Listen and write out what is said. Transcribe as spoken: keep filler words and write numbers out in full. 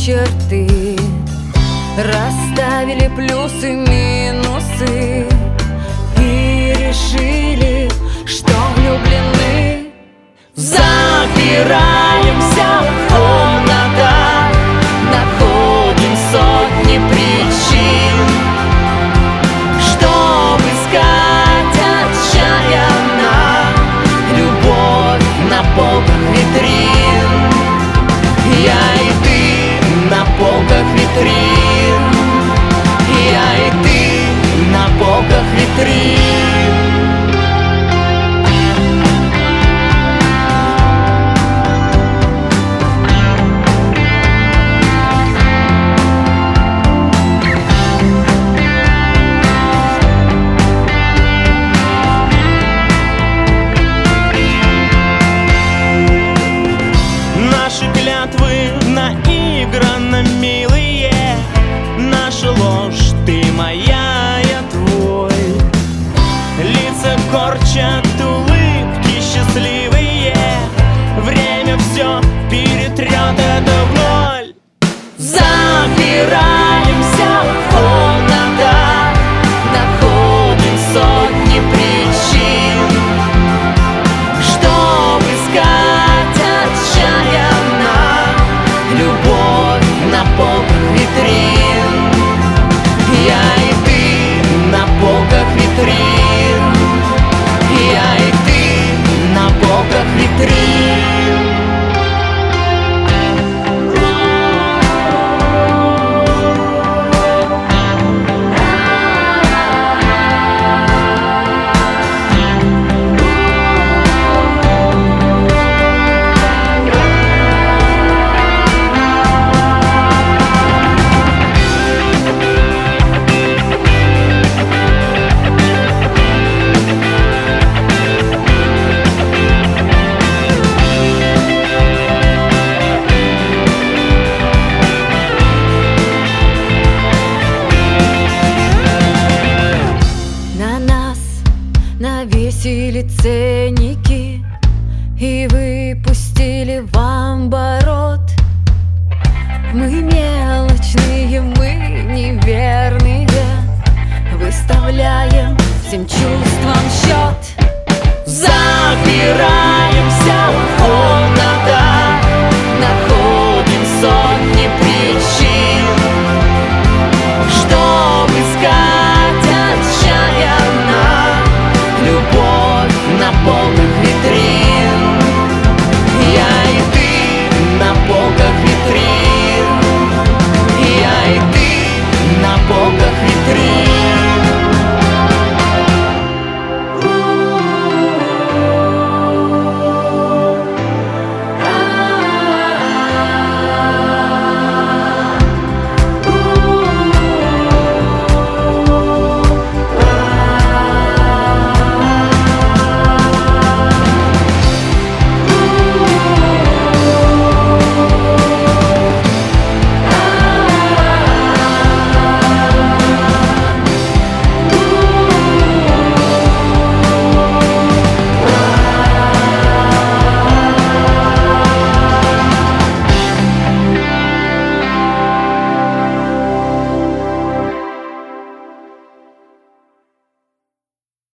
черты, расставили плюсы, минусы и решили, что влюблены. Запираемся в комнатах, находим сотни причин, чтобы искать отчаянно любовь на полках витрин. Я и ты на полках витрин, я и ты на полках витрин. Наши клятвы наигранно милые, наша ложь, ты моя, я твой. Лица корчат улыбки счастливые, время все перетрет это в ноль. Запираемся в комнатах, находим сотни причин, чтобы искать отчаянно любовь на полках витрин. Я и ты на полках витрин, я и ты на полках витрин. Навесили ценники и выпустили в оборот. Мы мелочные, мы неверные, выставляем всем чувствам счет. Запираем